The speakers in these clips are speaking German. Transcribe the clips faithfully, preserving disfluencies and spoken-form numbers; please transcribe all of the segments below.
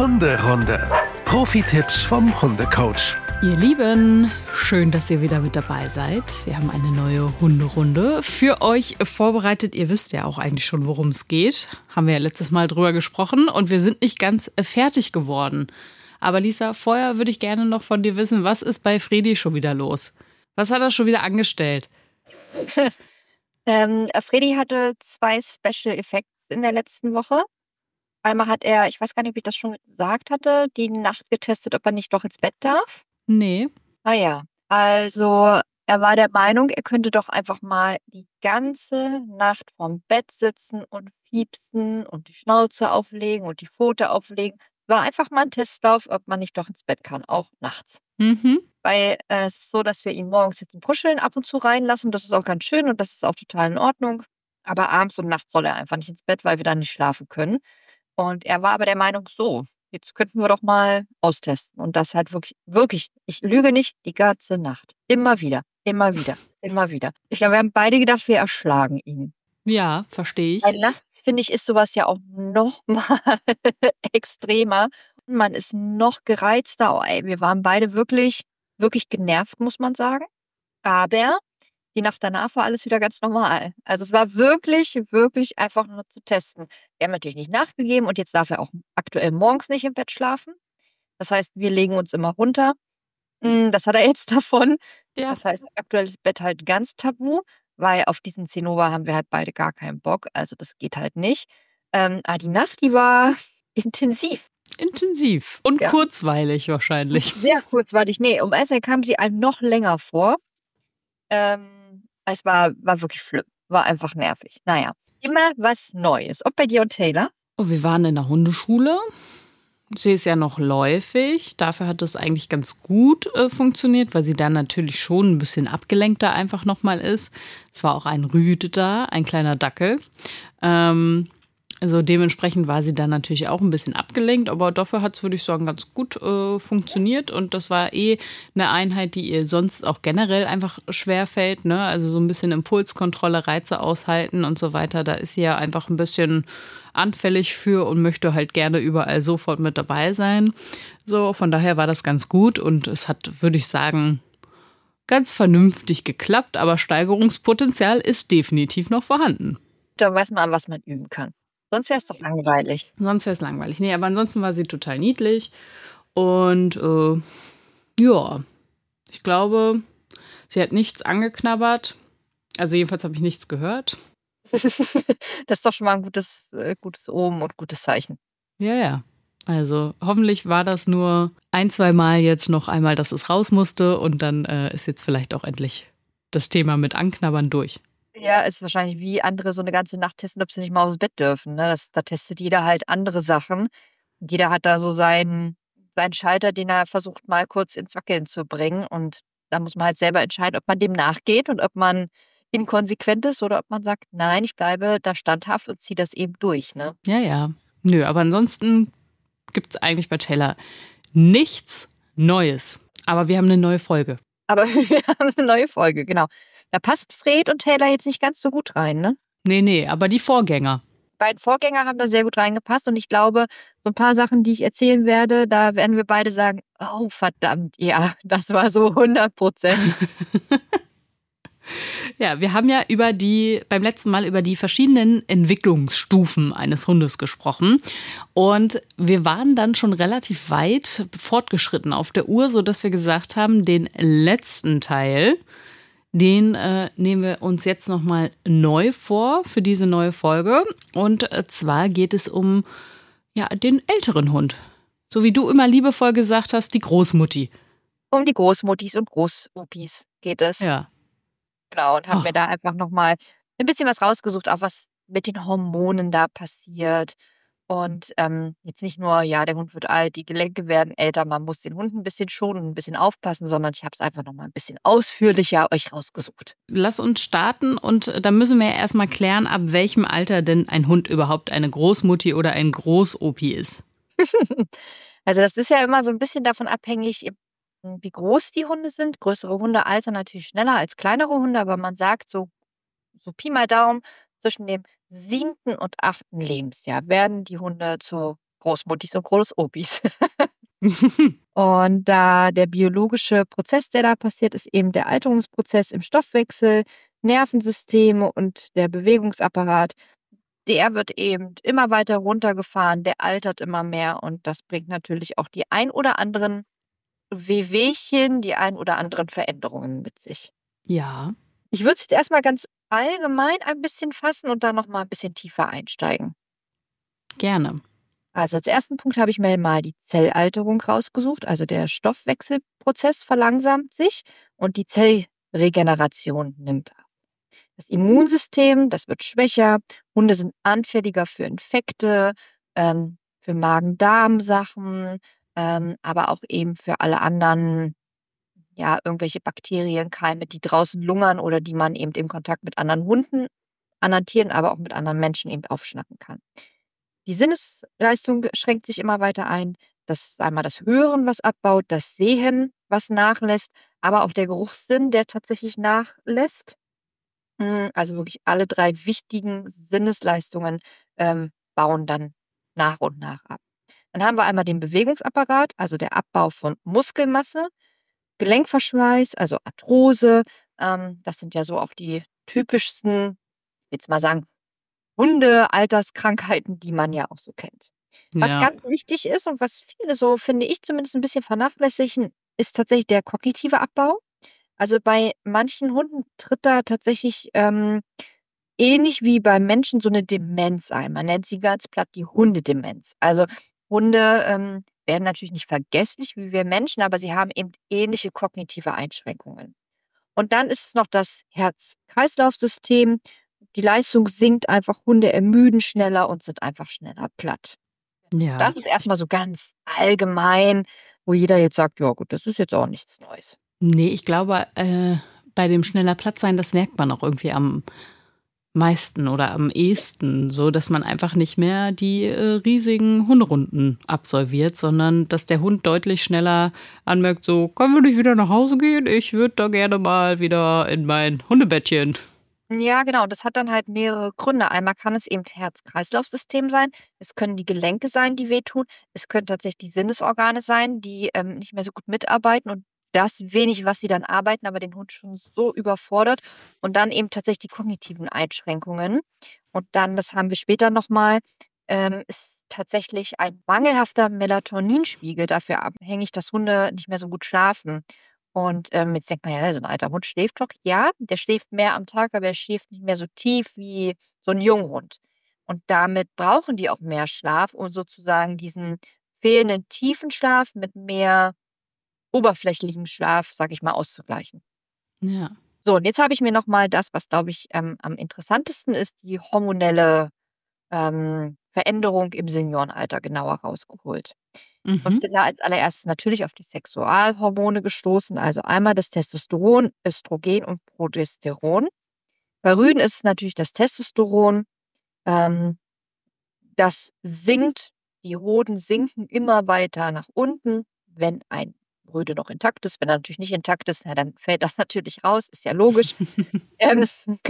Hunderunde. Profi-Tipps vom Hundecoach. Ihr Lieben, schön, dass ihr wieder mit dabei seid. Wir haben eine neue Hunderunde für euch vorbereitet. Ihr wisst ja auch eigentlich schon, worum es geht. Haben wir ja letztes Mal drüber gesprochen und wir sind nicht ganz fertig geworden. Aber Lisa, vorher würde ich gerne noch von dir wissen, was ist bei Fredi schon wieder los? Was hat er schon wieder angestellt? ähm, Fredi hatte zwei Special Effects in der letzten Woche. Einmal hat er, ich weiß gar nicht, ob ich das schon gesagt hatte, die Nacht getestet, ob er nicht doch ins Bett darf. Nee. Ah ja, also er war der Meinung, er könnte doch einfach mal die ganze Nacht vorm Bett sitzen und piepsen und die Schnauze auflegen und die Pfote auflegen. War einfach mal ein Testlauf, ob man nicht doch ins Bett kann, auch nachts. Mhm. Weil äh, es ist so, dass wir ihn morgens jetzt zum Kuscheln ab und zu reinlassen. Das ist auch ganz schön und das ist auch total in Ordnung. Aber abends und nachts soll er einfach nicht ins Bett, weil wir dann nicht schlafen können. Und er war aber der Meinung, so, jetzt könnten wir doch mal austesten. Und das halt wirklich, wirklich, ich lüge nicht, die ganze Nacht. Immer wieder, immer wieder, immer wieder. Ich glaube, wir haben beide gedacht, wir erschlagen ihn. Ja, verstehe ich. Weil nachts, finde ich, ist sowas ja auch noch mal extremer. Und man ist noch gereizter. Oh, ey, wir waren beide wirklich, wirklich genervt, muss man sagen. Aber die Nacht danach war alles wieder ganz normal. Also es war wirklich, wirklich einfach nur zu testen. Wir haben natürlich nicht nachgegeben und jetzt darf er auch aktuell morgens nicht im Bett schlafen. Das heißt, wir legen uns immer runter. Mm, Das hat er jetzt davon. Ja. Das heißt, aktuell ist Bett halt ganz tabu, weil auf diesen Zinnober haben wir halt beide gar keinen Bock. Also das geht halt nicht. Ähm, aber die Nacht, die war intensiv. Intensiv und Ja. kurzweilig wahrscheinlich. Sehr kurzweilig. Nee, um eins kam sie einem noch länger vor. Ähm, es war, war wirklich schlimm. War einfach nervig. Naja, immer was Neues. Ob bei dir und Taylor? Oh, wir waren in der Hundeschule. Sie ist ja noch läufig. Dafür hat es eigentlich ganz gut äh, funktioniert, weil sie dann natürlich schon ein bisschen abgelenkter einfach nochmal ist. Es war auch ein Rüde da, ein kleiner Dackel. Ähm, also dementsprechend war sie dann natürlich auch ein bisschen abgelenkt, aber dafür hat es, würde ich sagen, ganz gut äh, funktioniert. Und das war eh eine Einheit, die ihr sonst auch generell einfach schwerfällt, ne? Also so ein bisschen Impulskontrolle, Reize aushalten und so weiter. Da ist sie ja einfach ein bisschen anfällig für und möchte halt gerne überall sofort mit dabei sein. So, von daher war das ganz gut und es hat, würde ich sagen, ganz vernünftig geklappt, aber Steigerungspotenzial ist definitiv noch vorhanden. Da weiß man, was man üben kann. Sonst wäre es doch langweilig. Sonst wäre es langweilig. Nee, aber ansonsten war sie total niedlich und äh, ja, ich glaube, sie hat nichts angeknabbert. Also jedenfalls habe ich nichts gehört. Das ist doch schon mal ein gutes, äh, gutes Omen und gutes Zeichen. Ja, ja. Also hoffentlich war das nur ein, zwei Mal jetzt noch einmal, dass es raus musste und dann äh, ist jetzt vielleicht auch endlich das Thema mit Anknabbern durch. Ja, ist wahrscheinlich wie andere so eine ganze Nacht testen, ob sie nicht mal aus dem Bett dürfen. Ne? Das, da testet jeder halt andere Sachen. Jeder hat da so seinen, seinen Schalter, den er versucht mal kurz ins Wackeln zu bringen. Und da muss man halt selber entscheiden, ob man dem nachgeht und ob man inkonsequent ist oder ob man sagt, nein, ich bleibe da standhaft und ziehe das eben durch. Ne? Ja, ja. Nö, aber ansonsten gibt es eigentlich bei Taylor nichts Neues. Aber wir haben eine neue Folge. Aber wir haben eine neue Folge, genau. Da passt Fred und Taylor jetzt nicht ganz so gut rein, ne? Nee, nee, aber die Vorgänger. Die beiden Vorgänger haben da sehr gut reingepasst und ich glaube, so ein paar Sachen, die ich erzählen werde, da werden wir beide sagen, oh verdammt, ja, das war so hundert Prozent. Ja, wir haben ja über die, beim letzten Mal über die verschiedenen Entwicklungsstufen eines Hundes gesprochen. Und wir waren dann schon relativ weit fortgeschritten auf der Uhr, sodass wir gesagt haben, den letzten Teil, den äh, nehmen wir uns jetzt nochmal neu vor für diese neue Folge. Und äh, zwar geht es um ja, den älteren Hund. So wie du immer liebevoll gesagt hast, die Großmutti. Um die Großmuttis und Großopis geht es. Ja. Genau, und haben Ach. mir da einfach nochmal ein bisschen was rausgesucht, auch was mit den Hormonen da passiert. Und ähm, jetzt nicht nur, ja, der Hund wird alt, die Gelenke werden älter, man muss den Hund ein bisschen schonen, ein bisschen aufpassen, sondern ich habe es einfach nochmal ein bisschen ausführlicher euch rausgesucht. Lass uns starten und da müssen wir ja erstmal klären, ab welchem Alter denn ein Hund überhaupt eine Großmutti oder ein Großopi ist. Also das ist ja immer so ein bisschen davon abhängig, wie groß die Hunde sind. Größere Hunde altern natürlich schneller als kleinere Hunde, aber man sagt so, so Pi mal Daumen, zwischen dem siebten und achten Lebensjahr werden die Hunde zu Großmuttis und Großopis. Und da der biologische Prozess, der da passiert, ist eben der Alterungsprozess im Stoffwechsel, Nervensysteme und der Bewegungsapparat, der wird eben immer weiter runtergefahren, der altert immer mehr und das bringt natürlich auch die ein oder anderen Wehwehchen, die ein oder anderen Veränderungen mit sich. Ja, Ich würde es jetzt erstmal ganz allgemein ein bisschen fassen und dann nochmal ein bisschen tiefer einsteigen. gerne. Also als ersten Punkt habe ich mir mal die Zellalterung rausgesucht. Also der Stoffwechselprozess verlangsamt sich und die Zellregeneration nimmt ab. Das Immunsystem, das wird schwächer. Hunde sind anfälliger für Infekte, ähm, für Magen-Darm-Sachen, ähm, aber auch eben für alle anderen, ja, irgendwelche Bakterien, Keime, die draußen lungern oder die man eben im Kontakt mit anderen Hunden, anderen Tieren, aber auch mit anderen Menschen eben aufschnappen kann. Die Sinnesleistung schränkt sich immer weiter ein. Das ist einmal das Hören, was abbaut, das Sehen, was nachlässt, aber auch der Geruchssinn, der tatsächlich nachlässt. Mm, Also wirklich alle drei wichtigen Sinnesleistungen ähm, bauen dann nach und nach ab. Dann haben wir einmal den Bewegungsapparat, also der Abbau von Muskelmasse, Gelenkverschleiß, also Arthrose. Ähm, das sind ja so auch die typischsten, jetzt mal sagen, Hunde-Alterskrankheiten, die man ja auch so kennt. Was Ja, ganz wichtig ist und was viele so, finde ich, zumindest ein bisschen vernachlässigen, ist tatsächlich der kognitive Abbau. Also bei manchen Hunden tritt da tatsächlich ähm, ähnlich wie beim Menschen so eine Demenz ein. Man nennt sie ganz platt die Hundedemenz. Also Hunde ähm, werden natürlich nicht vergesslich wie wir Menschen, aber sie haben eben ähnliche kognitive Einschränkungen. Und dann ist es noch das Herz-Kreislauf-System. Die Leistung sinkt einfach, Hunde ermüden schneller und sind einfach schneller platt. ja. Das ist erstmal so ganz allgemein, wo jeder jetzt sagt, ja gut, das ist jetzt auch nichts Neues. Nee, ich glaube, äh, bei dem schneller Platz sein, das merkt man auch irgendwie am meisten oder am ehesten, so dass man einfach nicht mehr die äh, riesigen Hunderunden absolviert, sondern dass der Hund deutlich schneller anmerkt, so, können wir nicht wieder nach Hause gehen? Ich würde da gerne mal wieder in mein Hundebettchen. Ja, genau. Das hat dann halt mehrere Gründe. Einmal kann es eben Herz-Kreislauf-System sein. Es können die Gelenke sein, die wehtun. Es können tatsächlich die Sinnesorgane sein, die ähm, nicht mehr so gut mitarbeiten und das wenig, was sie dann arbeiten, aber den Hund schon so überfordert. Und dann eben tatsächlich die kognitiven Einschränkungen. Und dann, das haben wir später nochmal, ähm, ist tatsächlich ein mangelhafter Melatoninspiegel dafür abhängig, dass Hunde nicht mehr so gut schlafen. Und ähm, jetzt denkt man ja, so ein alter Hund schläft doch. Ja, der schläft mehr am Tag, aber er schläft nicht mehr so tief wie so ein Junghund. Und damit brauchen die auch mehr Schlaf, um sozusagen diesen fehlenden tiefen Schlaf mit mehr oberflächlichem Schlaf, sag ich mal, auszugleichen. Ja. So, und jetzt habe ich mir nochmal das, was, glaube ich, ähm, am interessantesten ist, die hormonelle ähm, Veränderung im Seniorenalter genauer rausgeholt. Und Mhm. bin da als allererstes natürlich auf die Sexualhormone gestoßen, also einmal das Testosteron, Östrogen und Progesteron. Bei Rüden ist es natürlich das Testosteron, ähm, das sinkt, die Hoden sinken immer weiter nach unten, wenn ein Rüde noch intakt ist. Wenn er natürlich nicht intakt ist, na, dann fällt das natürlich raus, ist ja logisch. Ähm,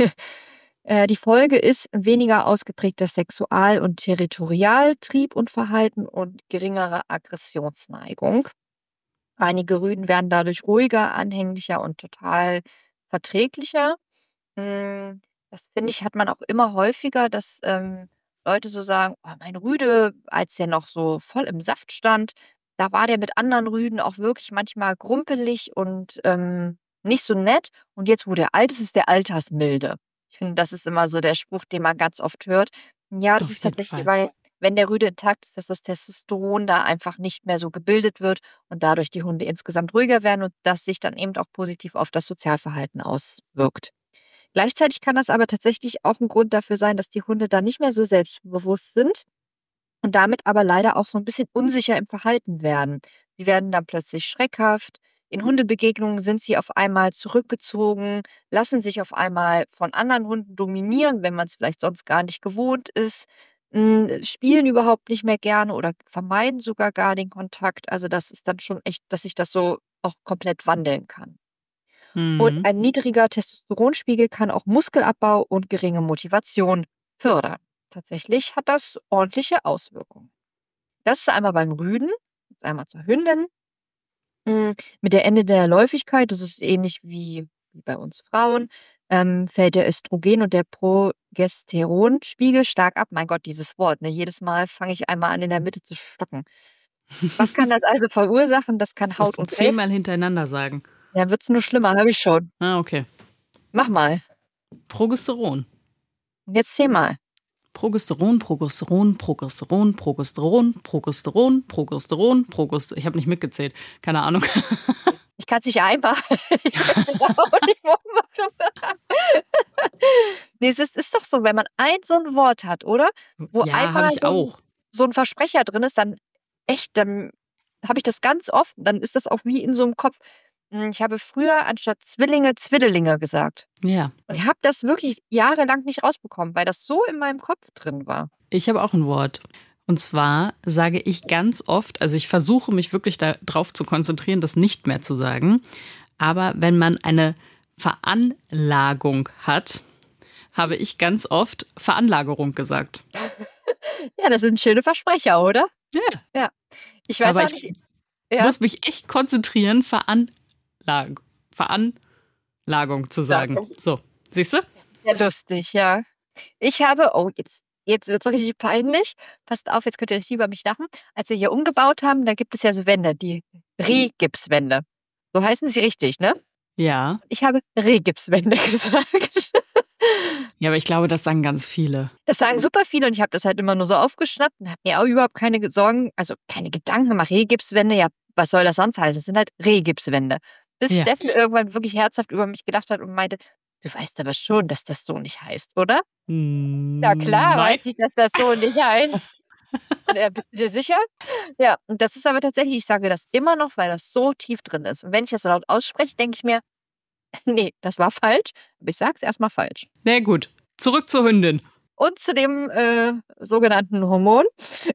äh, die Folge ist weniger ausgeprägter Sexual- und Territorialtrieb und Verhalten und geringere Aggressionsneigung. Einige Rüden werden dadurch ruhiger, anhänglicher und total verträglicher. Hm, das finde ich, hat man auch immer häufiger, dass ähm, Leute so sagen: „Oh, mein Rüde, als der noch so voll im Saft stand, da war der mit anderen Rüden auch wirklich manchmal grumpelig und ähm, nicht so nett. Und jetzt, wo der alt ist, ist der altersmilde." Ich finde, das ist immer so der Spruch, den man ganz oft hört. Ja, das Auf ist jeden tatsächlich, Fall. weil wenn der Rüde intakt ist, dass das Testosteron da einfach nicht mehr so gebildet wird und dadurch die Hunde insgesamt ruhiger werden und das sich dann eben auch positiv auf das Sozialverhalten auswirkt. Gleichzeitig kann das aber tatsächlich auch ein Grund dafür sein, dass die Hunde dann nicht mehr so selbstbewusst sind und damit aber leider auch so ein bisschen unsicher im Verhalten werden. Sie werden dann plötzlich schreckhaft. In Hundebegegnungen sind sie auf einmal zurückgezogen, lassen sich auf einmal von anderen Hunden dominieren, wenn man es vielleicht sonst gar nicht gewohnt ist, hm, spielen überhaupt nicht mehr gerne oder vermeiden sogar gar den Kontakt. Also, das ist dann schon echt, dass sich das so auch komplett wandeln kann. Und Mhm. ein niedriger Testosteronspiegel kann auch Muskelabbau und geringe Motivation fördern. Tatsächlich hat das ordentliche Auswirkungen. Das ist einmal beim Rüden, jetzt einmal zur Hündin. Mm, Mit der Ende der Läufigkeit, das ist ähnlich wie, wie bei uns Frauen, ähm, fällt der Östrogen- und der Progesteronspiegel stark ab. Mein Gott, dieses Wort, ne? Jedes Mal fange ich einmal an, in der Mitte zu stocken. Was kann das also verursachen? Das kann Musst Haut du und Fell. zehnmal hintereinander sagen. Ja, wird's nur schlimmer, habe ich schon. Ah, okay. Mach mal. Progesteron. Und jetzt zehnmal. Progesteron, Progesteron, Progesteron, Progesteron, Progesteron, Progesteron, Progesteron. Ich habe nicht mitgezählt. Keine Ahnung. Ich kann es nicht einmal. Ich möchte da auch nicht machen. Nee, es ist, ist doch so, wenn man ein so ein Wort hat, oder? Wo Ja, habe einmal ich so ein, auch. so ein Versprecher drin ist, dann echt, dann habe ich das ganz oft. Dann ist das auch wie in so einem Kopf. Hm, Ich habe früher anstatt Zwillinge Zwillinge gesagt. Ja. Und ich habe das wirklich jahrelang nicht rausbekommen, weil das so in meinem Kopf drin war. Ich habe auch ein Wort. Und zwar sage ich ganz oft, also ich versuche mich wirklich darauf zu konzentrieren, das nicht mehr zu sagen. Aber wenn man eine Veranlagung hat, habe ich ganz oft Veranlagerung gesagt. Ja, das sind schöne Versprecher, oder? Ja. Ich weiß Aber auch ich nicht. Ja. muss mich echt konzentrieren, Veranlag Veranlagung zu sagen. Sagen. So, siehst du? Ja, lustig, ja. Ich habe, oh, jetzt, jetzt wird es richtig peinlich. Passt auf, jetzt könnt ihr richtig über mich lachen. Als wir hier umgebaut haben, da gibt es ja so Wände, die Regipswände. So heißen sie richtig, ne? Ja. Ich habe Regipswände gesagt. Ja, aber ich glaube, das sagen ganz viele. Das sagen super viele und ich habe das halt immer nur so aufgeschnappt und habe mir auch überhaupt keine Ge- Sorgen, also keine Gedanken gemacht. Regipswände, ja, was soll das sonst heißen? Es sind halt Regipswände. Bis Ja. Steffen irgendwann wirklich herzhaft über mich gedacht hat und meinte, du weißt aber schon, dass das so nicht heißt, oder? Ja klar, Nein. weiß ich, dass das so nicht heißt. Und er, bist du dir sicher? Ja, und das ist aber tatsächlich, ich sage das immer noch, weil das so tief drin ist. Und wenn ich das laut ausspreche, denke ich mir, nee, das war falsch. Aber ich sage es erstmal falsch. Na gut, zurück zur Hündin. Und zu dem äh, sogenannten Hormon.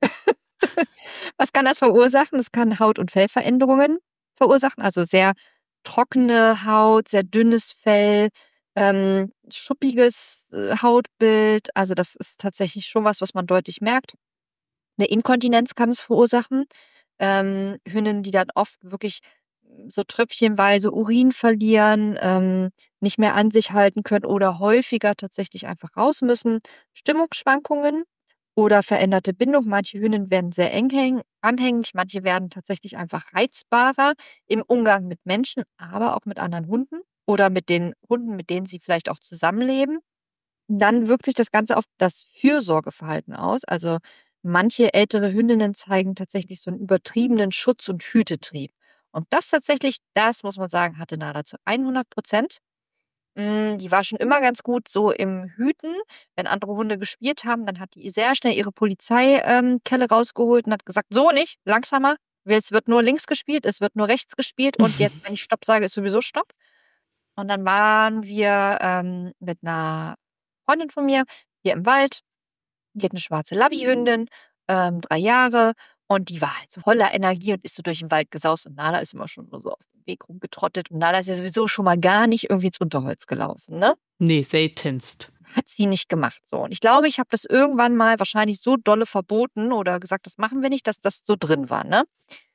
Was kann das verursachen? Es kann Haut- und Fellveränderungen verursachen, also sehr trockene Haut, sehr dünnes Fell, ähm, schuppiges äh, Hautbild. Also das ist tatsächlich schon was, was man deutlich merkt. Eine Inkontinenz kann es verursachen. Ähm, Hündinnen, die dann oft wirklich so tröpfchenweise Urin verlieren, ähm, nicht mehr an sich halten können oder häufiger tatsächlich einfach raus müssen. Stimmungsschwankungen oder veränderte Bindung. Manche Hündinnen werden sehr eng anhänglich, manche werden tatsächlich einfach reizbarer im Umgang mit Menschen, aber auch mit anderen Hunden oder mit den Hunden, mit denen sie vielleicht auch zusammenleben. Dann wirkt sich das Ganze auf das Fürsorgeverhalten aus. Also manche ältere Hündinnen zeigen tatsächlich so einen übertriebenen Schutz- und Hütetrieb. Und das tatsächlich, das muss man sagen, hatte Nala zu hundert Prozent. Mm, Die war schon immer ganz gut so im Hüten. Wenn andere Hunde gespielt haben, dann hat die sehr schnell ihre Polizeikelle rausgeholt und hat gesagt, so nicht, langsamer. Es wird nur links gespielt, es wird nur rechts gespielt und jetzt, wenn ich Stopp sage, ist sowieso Stopp. Und dann waren wir ähm, mit einer Freundin von mir hier im Wald. Die hat eine schwarze Labbyhündin, ähm, drei Jahre. Und die war halt so voller Energie und ist so durch den Wald gesaust. Und Nala ist immer schon nur so auf dem Weg rumgetrottet. Und Nala ist ja sowieso schon mal gar nicht irgendwie ins Unterholz gelaufen, ne? Nee, seltenst. Hat sie nicht gemacht. So. Und ich glaube, ich habe das irgendwann mal wahrscheinlich so dolle verboten oder gesagt, das machen wir nicht, dass das so drin war, ne?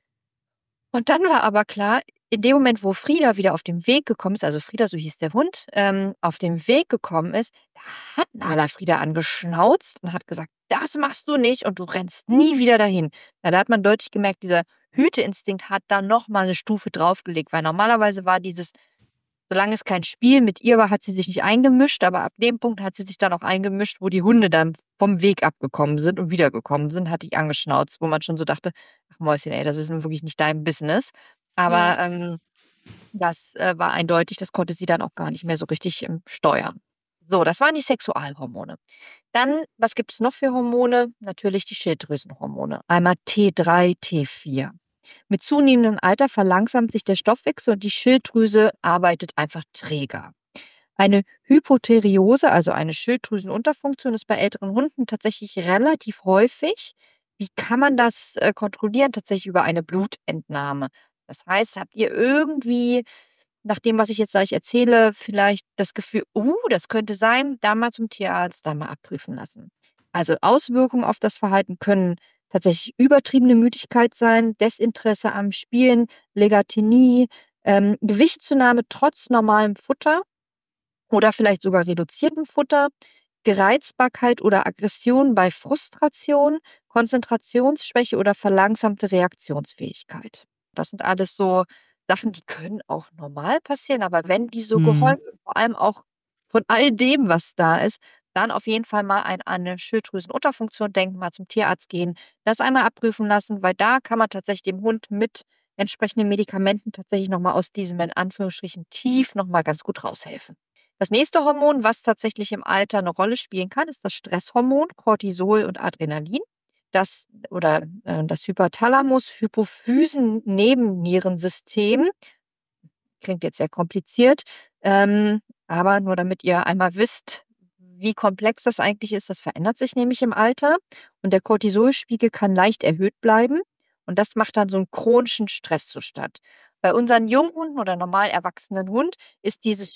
Und dann war aber klar, in dem Moment, wo Frieda wieder auf den Weg gekommen ist, also Frieda, so hieß der Hund, ähm, auf den Weg gekommen ist, da hat Nala Frieda angeschnauzt und hat gesagt, das machst du nicht und du rennst nie wieder dahin. Ja, da hat man deutlich gemerkt, dieser Hüteinstinkt hat da nochmal eine Stufe draufgelegt, weil normalerweise war dieses, solange es kein Spiel mit ihr war, hat sie sich nicht eingemischt, aber ab dem Punkt hat sie sich dann auch eingemischt, wo die Hunde dann vom Weg abgekommen sind und wiedergekommen sind, hat die angeschnauzt, wo man schon so dachte, ach Mäuschen, ey, das ist nun wirklich nicht dein Business. Aber Ja. ähm, das äh, war eindeutig, das konnte sie dann auch gar nicht mehr so richtig ähm, steuern. So, das waren die Sexualhormone. Dann, was gibt es noch für Hormone? Natürlich die Schilddrüsenhormone. Einmal T drei, T vier. Mit zunehmendem Alter verlangsamt sich der Stoffwechsel und die Schilddrüse arbeitet einfach träger. Eine Hypotheriose, also eine Schilddrüsenunterfunktion, ist bei älteren Hunden tatsächlich relativ häufig. Wie kann man das äh, kontrollieren? Tatsächlich über eine Blutentnahme. Das heißt, habt ihr irgendwie, nach dem, was ich jetzt gleich erzähle, vielleicht das Gefühl, uh, das könnte sein, da mal zum Tierarzt, da mal abprüfen lassen. Also Auswirkungen auf das Verhalten können tatsächlich übertriebene Müdigkeit sein, Desinteresse am Spielen, Legasthenie, ähm, Gewichtszunahme trotz normalem Futter oder vielleicht sogar reduziertem Futter, Gereizbarkeit oder Aggression bei Frustration, Konzentrationsschwäche oder verlangsamte Reaktionsfähigkeit. Das sind alles so Sachen, die können auch normal passieren, aber wenn die so Mhm. gehäuft, vor allem auch von all dem, was da ist, dann auf jeden Fall mal ein, an eine Schilddrüsenunterfunktion denken, mal zum Tierarzt gehen, das einmal abprüfen lassen, weil da kann man tatsächlich dem Hund mit entsprechenden Medikamenten tatsächlich nochmal aus diesem, in Anführungsstrichen, Tief nochmal ganz gut raushelfen. Das nächste Hormon, was tatsächlich im Alter eine Rolle spielen kann, ist das Stresshormon, Cortisol und Adrenalin. Das oder äh, das Hypothalamus-Hypophysen-Nebennierensystem. Klingt jetzt sehr kompliziert, ähm, aber nur damit ihr einmal wisst, wie komplex das eigentlich ist. Das verändert sich nämlich im Alter und der Cortisolspiegel kann leicht erhöht bleiben und das macht dann so einen chronischen Stresszustand. Bei unseren Junghunden oder normal erwachsenen Hund ist dieses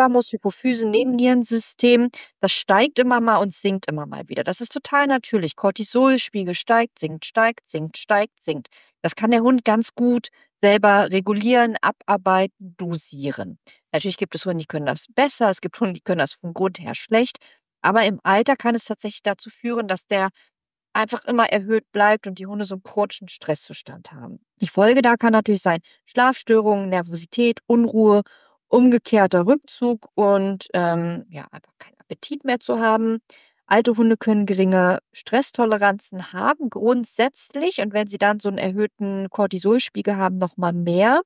Hypothalamus-Hypophysen-Nebennierensystem, das steigt immer mal und sinkt immer mal wieder. Das ist total natürlich. Cortisolspiegel steigt, sinkt, steigt, sinkt, steigt, sinkt. Das kann der Hund ganz gut selber regulieren, abarbeiten, dosieren. Natürlich gibt es Hunde, die können das besser, es gibt Hunde, die können das vom Grund her schlecht, aber im Alter kann es tatsächlich dazu führen, dass der einfach immer erhöht bleibt und die Hunde so einen chronischen Stresszustand haben. Die Folge da kann natürlich sein Schlafstörungen, Nervosität, Unruhe, umgekehrter Rückzug und ähm, ja, einfach keinen Appetit mehr zu haben. Alte Hunde können geringe Stresstoleranzen haben, grundsätzlich. Und wenn sie dann so einen erhöhten Cortisolspiegel haben, noch mal mehr.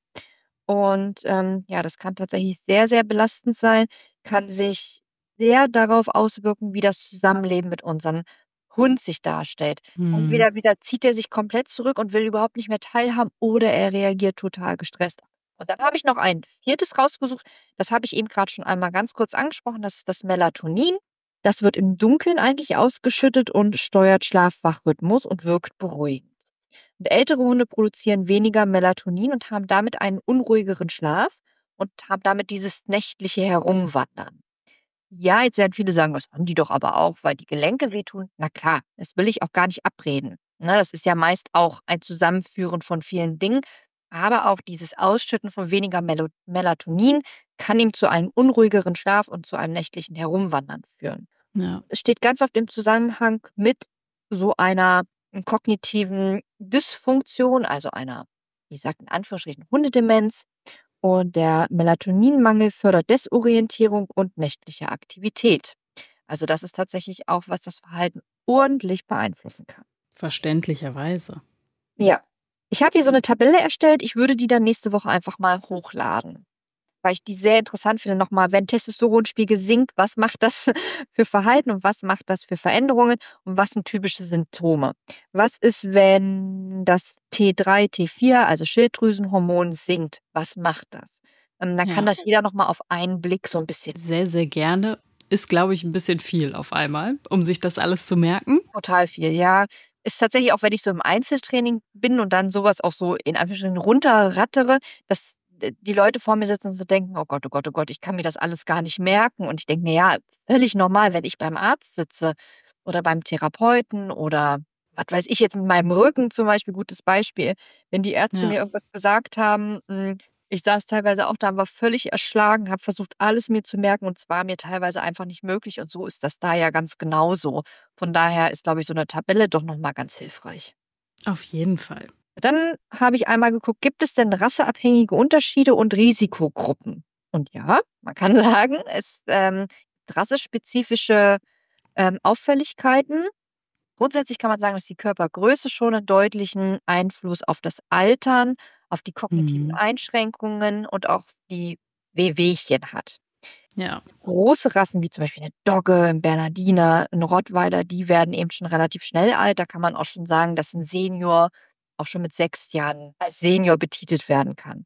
Und ähm, ja, das kann tatsächlich sehr, sehr belastend sein, kann sich sehr darauf auswirken, wie das Zusammenleben mit unserem Hund sich darstellt. Mhm. Entweder, wie gesagt, zieht er sich komplett zurück und will überhaupt nicht mehr teilhaben oder er reagiert total gestresst. Und dann habe ich noch ein viertes rausgesucht. Das habe ich eben gerade schon einmal ganz kurz angesprochen. Das ist das Melatonin. Das wird im Dunkeln eigentlich ausgeschüttet und steuert Schlaf-Wach-Rhythmus und wirkt beruhigend. Und ältere Hunde produzieren weniger Melatonin und haben damit einen unruhigeren Schlaf und haben damit dieses nächtliche Herumwandern. Ja, jetzt werden viele sagen, das haben die doch aber auch, weil die Gelenke wehtun. Na klar, das will ich auch gar nicht abreden. Ne, das ist ja meist auch ein Zusammenführen von vielen Dingen. Aber auch dieses Ausschütten von weniger Melo Melatonin kann ihm zu einem unruhigeren Schlaf und zu einem nächtlichen Herumwandern führen. Ja. Es steht ganz oft im Zusammenhang mit so einer kognitiven Dysfunktion, also einer, ich sage in Anführungsstrichen, Hundedemenz. Und der Melatoninmangel fördert Desorientierung und nächtliche Aktivität. Also das ist tatsächlich auch, was das Verhalten ordentlich beeinflussen kann. Verständlicherweise. Ja, ich habe hier so eine Tabelle erstellt. Ich würde die dann nächste Woche einfach mal hochladen, weil ich die sehr interessant finde. Nochmal, wenn Testosteronspiegel sinkt, was macht das für Verhalten und was macht das für Veränderungen und was sind typische Symptome? Was ist, wenn das T drei, T vier, also Schilddrüsenhormon, sinkt? Was macht das? Ähm, dann kann Ja, das jeder nochmal auf einen Blick so ein bisschen. sehr, sehr gerne. Ist, glaube ich, ein bisschen viel auf einmal, um sich das alles zu merken. Total viel, ja. Ist tatsächlich auch, wenn ich so im Einzeltraining bin und dann sowas auch so in Anführungsstrichen runterrattere, dass d die Leute vor mir sitzen und so denken: „Oh Gott, oh Gott, oh Gott, ich kann mir das alles gar nicht merken.“ Und ich denke mir: „Ja, völlig normal, wenn ich beim Arzt sitze oder beim Therapeuten oder was weiß ich jetzt mit meinem Rücken zum Beispiel, gutes Beispiel, wenn die Ärzte Ja. mir irgendwas gesagt haben, hm, ich saß teilweise auch da und war völlig erschlagen, habe versucht, alles mir zu merken und es war mir teilweise einfach nicht möglich und so ist das da ja ganz genauso. Von daher ist, glaube ich, so eine Tabelle doch noch mal ganz hilfreich. Auf jeden Fall. Dann habe ich einmal geguckt, gibt es denn rasseabhängige Unterschiede und Risikogruppen? Und ja, man kann sagen, es ähm, gibt rassespezifische ähm, Auffälligkeiten. Grundsätzlich kann man sagen, dass die Körpergröße schon einen deutlichen Einfluss auf das Altern, auf die kognitiven Mhm. Einschränkungen und auch die Wehwehchen hat. Ja. Große Rassen wie zum Beispiel eine Dogge, ein Bernardiner, ein Rottweiler, die werden eben schon relativ schnell alt. Da kann man auch schon sagen, dass ein Senior auch schon mit sechs Jahren als Senior betitelt werden kann.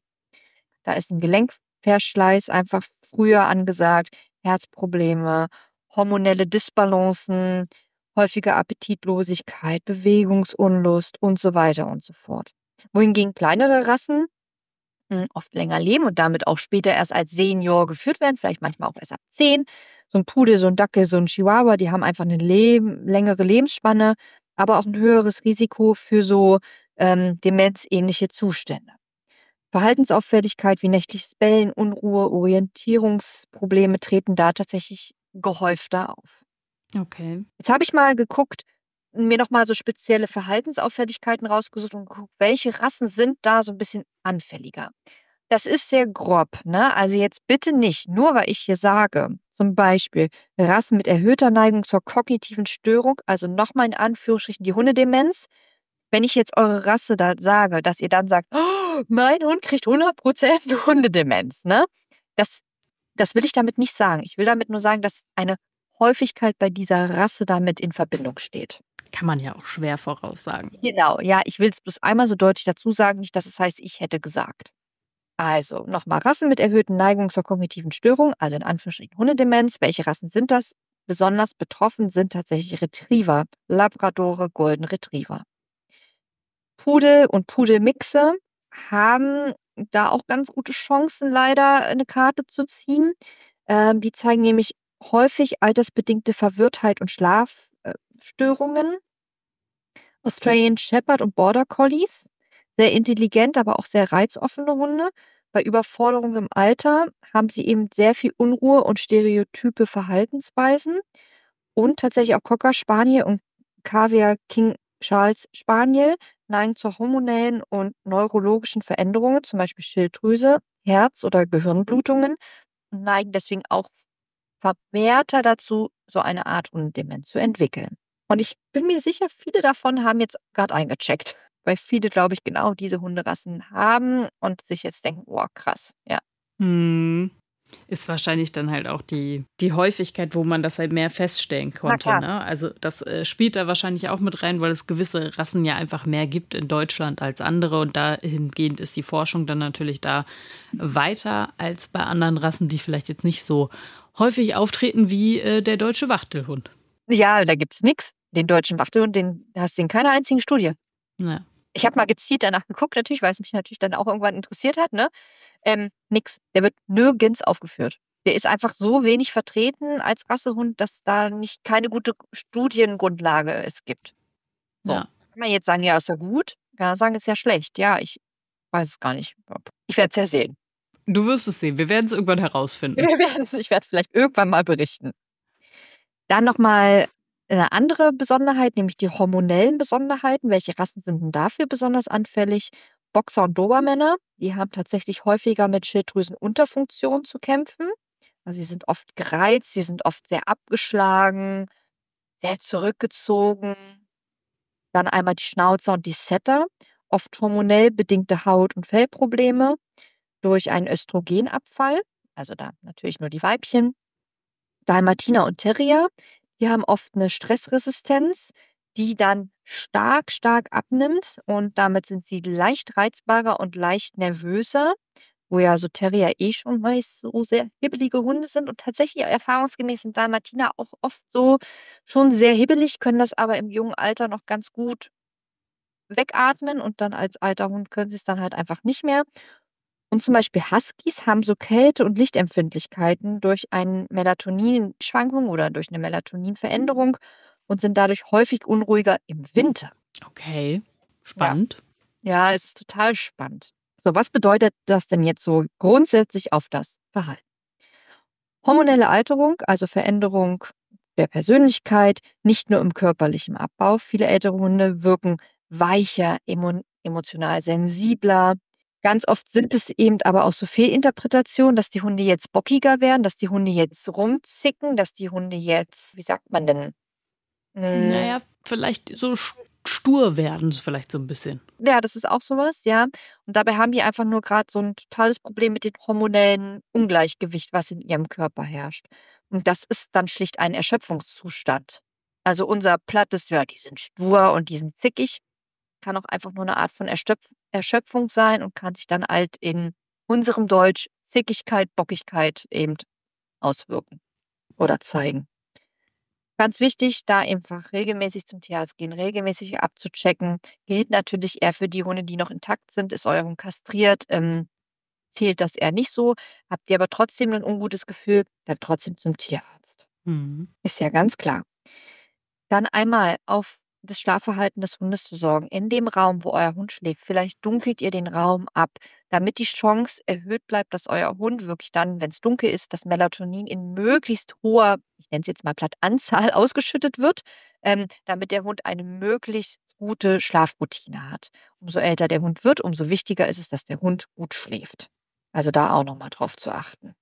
Da ist ein Gelenkverschleiß einfach früher angesagt, Herzprobleme, hormonelle Dysbalancen, häufige Appetitlosigkeit, Bewegungsunlust und so weiter und so fort. Wohingegen kleinere Rassen hm, oft länger leben und damit auch später erst als Senior geführt werden, vielleicht manchmal auch erst ab zehn. So ein Pudel, so ein Dackel, so ein Chihuahua, die haben einfach eine Leben, längere Lebensspanne. aber auch ein höheres Risiko für so ähm, demenzähnliche Zustände. Verhaltensauffälligkeit wie nächtliches Bellen, Unruhe, Orientierungsprobleme treten da tatsächlich gehäufter auf. Okay. Jetzt habe ich mal geguckt, mir noch mal so spezielle Verhaltensauffälligkeiten rausgesucht und geguckt, welche Rassen sind da so ein bisschen anfälliger. Das ist sehr grob, ne? Also jetzt bitte nicht, nur weil ich hier sage, zum Beispiel Rassen mit erhöhter Neigung zur kognitiven Störung, also nochmal in Anführungsstrichen die Hundedemenz. Wenn ich jetzt eure Rasse da sage, dass ihr dann sagt, oh, mein Hund kriegt hundert Prozent Hundedemenz, ne? Das, das will ich damit nicht sagen. Ich will damit nur sagen, dass eine Häufigkeit bei dieser Rasse damit in Verbindung steht. Kann man ja auch schwer voraussagen. Genau, ja, ich will es bloß einmal so deutlich dazu sagen, nicht, dass es heißt, ich hätte gesagt. Also, nochmal Rassen mit erhöhten Neigungen zur kognitiven Störung, also in Anführungsstrichen Hundedemenz. Welche Rassen sind das? Besonders betroffen sind tatsächlich Retriever, Labradore, Golden Retriever. Pudel und Pudelmixe haben da auch ganz gute Chancen, leider eine Karte zu ziehen. Ähm, die zeigen nämlich häufig altersbedingte Verwirrtheit und Schlafstörungen. Australian Shepherd und Border Collies. Sehr intelligent, aber auch sehr reizoffene Hunde. Bei Überforderung im Alter haben sie eben sehr viel Unruhe und stereotype Verhaltensweisen. Und tatsächlich auch Cocker Spaniel und Cavalier King Charles Spaniel neigen zu hormonellen und neurologischen Veränderungen, zum Beispiel Schilddrüse, Herz- oder Gehirnblutungen, und neigen deswegen auch vermehrter dazu, so eine Art Hundedemenz zu entwickeln. Und ich bin mir sicher, viele davon haben jetzt gerade eingecheckt, weil viele, glaube ich, genau diese Hunderassen haben und sich jetzt denken, oh krass, ja. Hm. Ist wahrscheinlich dann halt auch die, die Häufigkeit, wo man das halt mehr feststellen Na konnte. klar. Ne? Also das äh, spielt da wahrscheinlich auch mit rein, weil es gewisse Rassen ja einfach mehr gibt in Deutschland als andere. Und dahingehend ist die Forschung dann natürlich da weiter als bei anderen Rassen, die vielleicht jetzt nicht so häufig auftreten wie äh, der deutsche Wachtelhund. Ja, da gibt's nix. Den deutschen Wachtelhund, den hast du in keiner einzigen Studie. Ja. Ich habe mal gezielt danach geguckt, natürlich, weil es mich natürlich dann auch irgendwann interessiert hat, ne? Ähm, nix. Der wird nirgends aufgeführt. Der ist einfach so wenig vertreten als Rassehund, dass da nicht keine gute Studiengrundlage es gibt. So. Ja. Kann man jetzt sagen, ja, ist ja gut. Kann man sagen, ist ja schlecht. Ja, ich weiß es gar nicht. Ich werde es ja sehen. Du wirst es sehen. Wir werden es irgendwann herausfinden. Wir werden's, ich werde vielleicht irgendwann mal berichten. Dann nochmal eine andere Besonderheit, nämlich die hormonellen Besonderheiten. Welche Rassen sind denn dafür besonders anfällig? Boxer und Dobermänner, die haben tatsächlich häufiger mit Schilddrüsenunterfunktion zu kämpfen. Also sie sind oft gereizt, sie sind oft sehr abgeschlagen, sehr zurückgezogen. Dann einmal die Schnauzer und die Setter, oft hormonell bedingte Haut- und Fellprobleme durch einen Östrogenabfall, also da natürlich nur die Weibchen. Dalmatiner und Terrier, die haben oft eine Stressresistenz, die dann stark, stark abnimmt und damit sind sie leicht reizbarer und leicht nervöser, wo ja so Terrier eh schon meist so sehr hibbelige Hunde sind und tatsächlich erfahrungsgemäß sind Dalmatiner auch oft so schon sehr hibbelig, können das aber im jungen Alter noch ganz gut wegatmen und dann als alter Hund können sie es dann halt einfach nicht mehr. Und zum Beispiel Huskies haben so Kälte- und Lichtempfindlichkeiten durch eine Melatoninschwankung oder durch eine Melatoninveränderung und sind dadurch häufig unruhiger im Winter. Okay, spannend. Ja, es ist total spannend. So, was bedeutet das denn jetzt so grundsätzlich auf das Verhalten? Hormonelle Alterung, also Veränderung der Persönlichkeit, nicht nur im körperlichen Abbau. Viele ältere Hunde wirken weicher, emo emotional sensibler. Ganz oft sind es eben aber auch so Fehlinterpretationen, dass die Hunde jetzt bockiger werden, dass die Hunde jetzt rumzicken, dass die Hunde jetzt, wie sagt man denn? Hm, Naja, vielleicht so st- stur werden, vielleicht so ein bisschen. ja, das ist auch sowas, ja. Und dabei haben die einfach nur gerade so ein totales Problem mit dem hormonellen Ungleichgewicht, was in ihrem Körper herrscht. Und das ist dann schlicht ein Erschöpfungszustand. Also unser plattes, ja, die sind stur und die sind zickig, kann auch einfach nur eine Art von Erschöpf Erschöpfung sein und kann sich dann halt in unserem Deutsch Zickigkeit, Bockigkeit eben auswirken oder zeigen. Ganz wichtig, da einfach regelmäßig zum Tierarzt gehen, regelmäßig abzuchecken. Gilt natürlich eher für die Hunde, die noch intakt sind. Ist euer Hund kastriert, ähm, zählt das eher nicht so. Habt ihr aber trotzdem ein ungutes Gefühl, dann trotzdem zum Tierarzt. Mhm. Ist ja ganz klar. Dann einmal auf das Schlafverhalten des Hundes zu sorgen. In dem Raum, wo euer Hund schläft, vielleicht dunkelt ihr den Raum ab, damit die Chance erhöht bleibt, dass euer Hund wirklich dann, wenn es dunkel ist, das Melatonin in möglichst hoher, ich nenne es jetzt mal platt, Anzahl ausgeschüttet wird, ähm, damit der Hund eine möglichst gute Schlafroutine hat. Umso älter der Hund wird, umso wichtiger ist es, dass der Hund gut schläft. Also da auch nochmal drauf zu achten.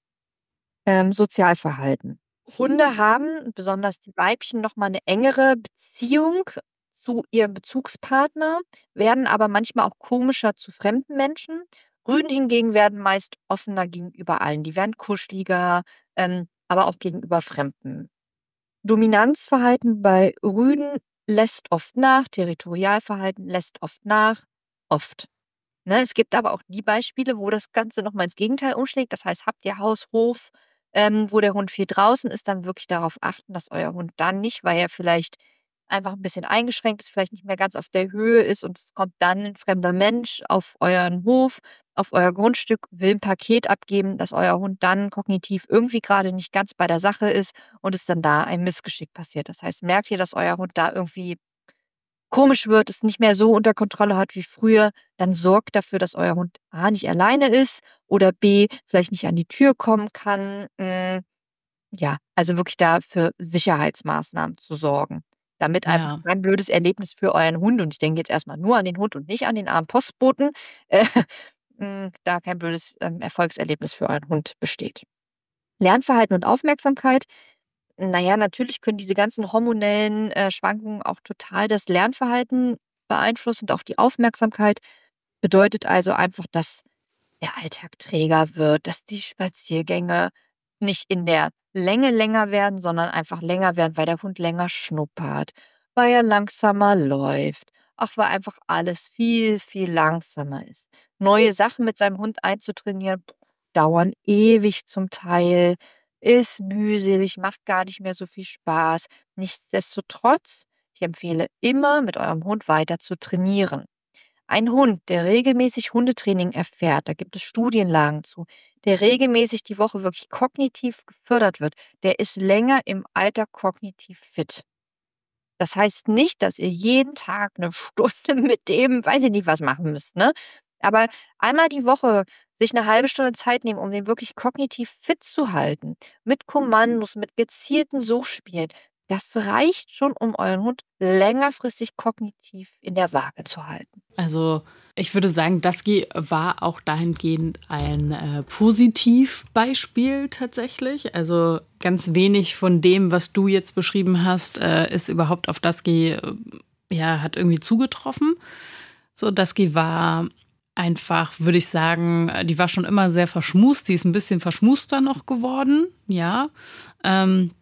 Ähm, Sozialverhalten. Hunde haben, besonders die Weibchen, nochmal eine engere Beziehung zu ihrem Bezugspartner, werden aber manchmal auch komischer zu fremden Menschen. Rüden hingegen werden meist offener gegenüber allen. Die werden kuscheliger, ähm, aber auch gegenüber Fremden. Dominanzverhalten bei Rüden lässt oft nach, Territorialverhalten lässt oft nach, oft. Ne, es gibt aber auch die Beispiele, wo das Ganze nochmal ins Gegenteil umschlägt. Das heißt, habt ihr Haus, Hof, ähm, wo der Hund viel draußen ist, dann wirklich darauf achten, dass euer Hund dann nicht, weil er vielleicht einfach ein bisschen eingeschränkt ist, vielleicht nicht mehr ganz auf der Höhe ist und es kommt dann ein fremder Mensch auf euren Hof, auf euer Grundstück, will ein Paket abgeben, dass euer Hund dann kognitiv irgendwie gerade nicht ganz bei der Sache ist und es dann da ein Missgeschick passiert. Das heißt, merkt ihr, dass euer Hund da irgendwie komisch wird, es nicht mehr so unter Kontrolle hat wie früher, dann sorgt dafür, dass euer Hund A nicht alleine ist oder B vielleicht nicht an die Tür kommen kann. Hm, ja, also wirklich da für Sicherheitsmaßnahmen zu sorgen, damit einfach Ja. kein blödes Erlebnis für euren Hund, und ich denke jetzt erstmal nur an den Hund und nicht an den armen Postboten, äh, hm, da kein blödes, ähm, Erfolgserlebnis für euren Hund besteht. Lernverhalten und Aufmerksamkeit. Na ja, natürlich können diese ganzen hormonellen, äh, Schwankungen auch total das Lernverhalten beeinflussen und auch die Aufmerksamkeit. Bedeutet also einfach, dass der Alltag träger wird, dass die Spaziergänge nicht in der Länge länger werden, sondern einfach länger werden, weil der Hund länger schnuppert, weil er langsamer läuft, auch weil einfach alles viel, viel langsamer ist. Neue Sachen mit seinem Hund einzutrainieren, dauern ewig zum Teil, ist mühselig, macht gar nicht mehr so viel Spaß. Nichtsdestotrotz, ich empfehle immer, mit eurem Hund weiter zu trainieren. Ein Hund, der regelmäßig Hundetraining erfährt, da gibt es Studienlagen zu, der regelmäßig die Woche wirklich kognitiv gefördert wird, der ist länger im Alter kognitiv fit. Das heißt nicht, dass ihr jeden Tag eine Stunde mit dem, weiß ich nicht, was machen müsst, ne? Aber einmal die Woche sich eine halbe Stunde Zeit nehmen, um den wirklich kognitiv fit zu halten, mit Kommandos, mit gezielten Suchspielen, das reicht schon, um euren Hund längerfristig kognitiv in der Waage zu halten. Also ich würde sagen, Dusky war auch dahingehend ein äh, Positivbeispiel tatsächlich. Also ganz wenig von dem, was du jetzt beschrieben hast, äh, ist überhaupt auf Dusky, äh, ja, hat irgendwie zugetroffen. So, Dusky war einfach, würde ich sagen, die war schon immer sehr verschmust. Die ist ein bisschen verschmuster noch geworden, ja. Ähm,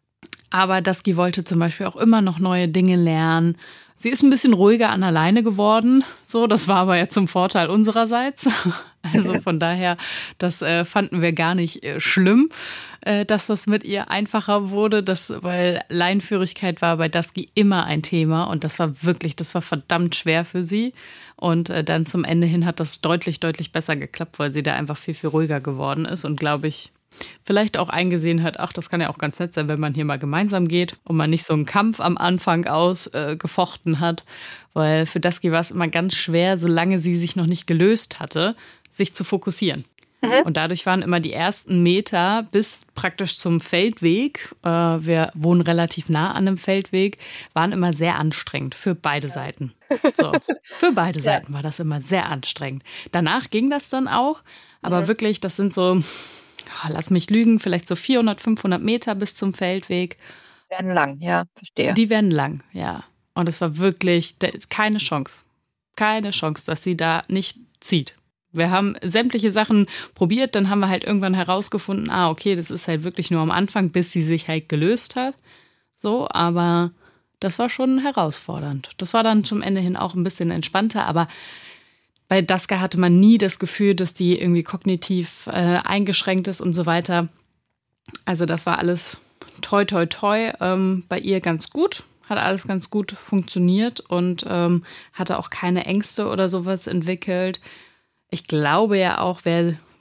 aber Dusky wollte zum Beispiel auch immer noch neue Dinge lernen. Sie ist ein bisschen ruhiger an der Leine geworden. So, das war aber ja zum Vorteil unsererseits. Also von daher, das äh, fanden wir gar nicht äh, schlimm, äh, dass das mit ihr einfacher wurde. Das, weil Leinenführigkeit war bei Dusky immer ein Thema und das war wirklich, das war verdammt schwer für sie. Und äh, dann zum Ende hin hat das deutlich, deutlich besser geklappt, weil sie da einfach viel, viel ruhiger geworden ist und glaube ich, vielleicht auch eingesehen hat, ach, das kann ja auch ganz nett sein, wenn man hier mal gemeinsam geht und man nicht so einen Kampf am Anfang ausgefochten äh, hat. Weil für Dusky war es immer ganz schwer, solange sie sich noch nicht gelöst hatte, sich zu fokussieren. Mhm. Und dadurch waren immer die ersten Meter bis praktisch zum Feldweg, äh, wir wohnen relativ nah an einem Feldweg, waren immer sehr anstrengend für beide Seiten. So, für beide ja. Seiten war das immer sehr anstrengend. Danach ging das dann auch, aber mhm. wirklich, das sind so... Lass mich lügen, vielleicht so vierhundert, fünfhundert Meter bis zum Feldweg. Die werden lang, ja, verstehe. Die werden lang, ja. Und es war wirklich keine Chance. Keine Chance, dass sie da nicht zieht. Wir haben sämtliche Sachen probiert, dann haben wir halt irgendwann herausgefunden, ah, okay, das ist halt wirklich nur am Anfang, bis sie sich halt gelöst hat. So, aber das war schon herausfordernd. Das war dann zum Ende hin auch ein bisschen entspannter, aber bei Dusky hatte man nie das Gefühl, dass die irgendwie kognitiv äh, eingeschränkt ist und so weiter. Also das war alles toi, toi, toi ähm, bei ihr ganz gut. Hat alles ganz gut funktioniert und ähm, hatte auch keine Ängste oder sowas entwickelt. Ich glaube ja auch, wer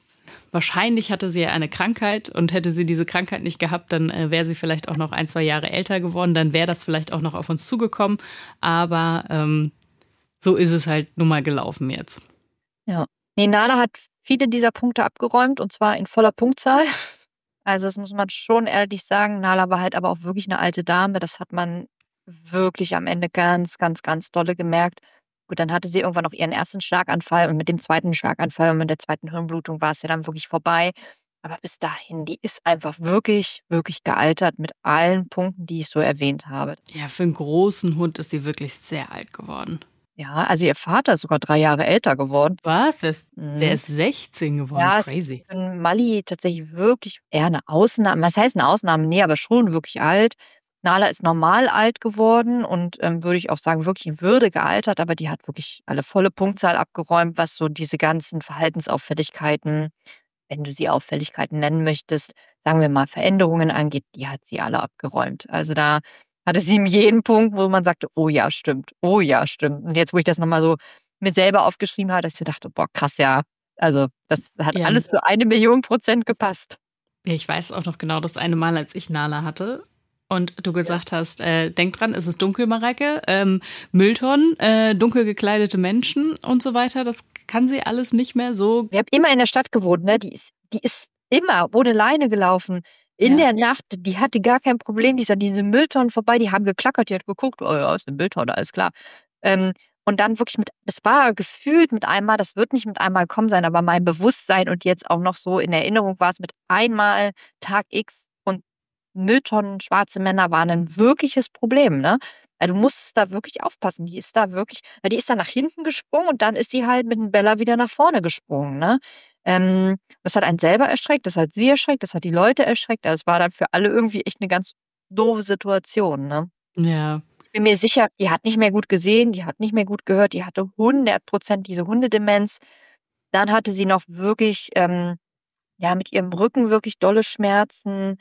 wahrscheinlich hatte sie ja eine Krankheit und hätte sie diese Krankheit nicht gehabt, dann äh, wäre sie vielleicht auch noch ein, zwei Jahre älter geworden. Dann wäre das vielleicht auch noch auf uns zugekommen. Aber ähm, so ist es halt nun mal gelaufen jetzt. Ja. Nee, Nala hat viele dieser Punkte abgeräumt und zwar in voller Punktzahl. Also das muss man schon ehrlich sagen. Nala war halt aber auch wirklich eine alte Dame. Das hat man wirklich am Ende ganz, ganz, ganz dolle gemerkt. Gut, dann hatte sie irgendwann noch ihren ersten Schlaganfall und mit dem zweiten Schlaganfall und mit der zweiten Hirnblutung war es ja dann wirklich vorbei. Aber bis dahin, die ist einfach wirklich, wirklich gealtert mit allen Punkten, die ich so erwähnt habe. Ja, für einen großen Hund ist sie wirklich sehr alt geworden. Ja, also ihr Vater ist sogar drei Jahre älter geworden. Was? Der ist, Mhm. der ist sechzehn geworden. Ja, es Crazy. ist für einen Mali tatsächlich wirklich eher eine Ausnahme. Was heißt eine Ausnahme? Nee, aber schon wirklich alt. Nala ist normal alt geworden und ähm, würde ich auch sagen, wirklich in Würde gealtert, aber die hat wirklich alle volle Punktzahl abgeräumt, was so diese ganzen Verhaltensauffälligkeiten, wenn du sie Auffälligkeiten nennen möchtest, sagen wir mal Veränderungen angeht, die hat sie alle abgeräumt. Also da hatte sie in jedem Punkt, wo man sagte, oh ja, stimmt, oh ja, stimmt. Und jetzt, wo ich das nochmal so mir selber aufgeschrieben habe, dass ich dachte, boah, krass, ja. Also das hat Ja. alles zu eine Million Prozent gepasst. Ja, ich weiß auch noch genau das eine Mal, als ich Nala hatte. Und du gesagt hast, äh, denk dran, es ist dunkel, Mareike, ähm, Mülltonnen, äh, dunkel gekleidete Menschen und so weiter, das kann sie alles nicht mehr so. Wir haben immer in der Stadt gewohnt, ne? Die ist, die ist immer ohne Leine gelaufen. In Ja. der Nacht, die hatte gar kein Problem. Die ist an diese Mülltonnen vorbei, die haben geklackert, die hat geguckt, oh ja, ist eine Mülltonne, alles klar. Ähm, und dann wirklich mit, das war gefühlt mit einmal, das wird nicht mit einmal kommen sein, aber mein Bewusstsein und jetzt auch noch so in Erinnerung war es mit einmal Tag X und Mülltonnen, schwarze Männer waren ein wirkliches Problem, ne? Also du musst da wirklich aufpassen. Die ist da wirklich, weil die ist da nach hinten gesprungen und dann ist sie halt mit dem Bella wieder nach vorne gesprungen, ne? Ähm, das hat einen selber erschreckt, das hat sie erschreckt, das hat die Leute erschreckt. Also es war dann für alle irgendwie echt eine ganz doofe Situation, ne? Ja. Ich bin mir sicher, die hat nicht mehr gut gesehen, die hat nicht mehr gut gehört, die hatte hundert Prozent diese Hundedemenz. Dann hatte sie noch wirklich, ähm, ja, mit ihrem Rücken wirklich dolle Schmerzen.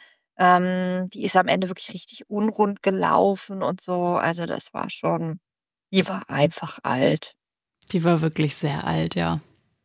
Ähm, die ist am Ende wirklich richtig unrund gelaufen und so. Also das war schon, die war einfach alt. Die war wirklich sehr alt, ja.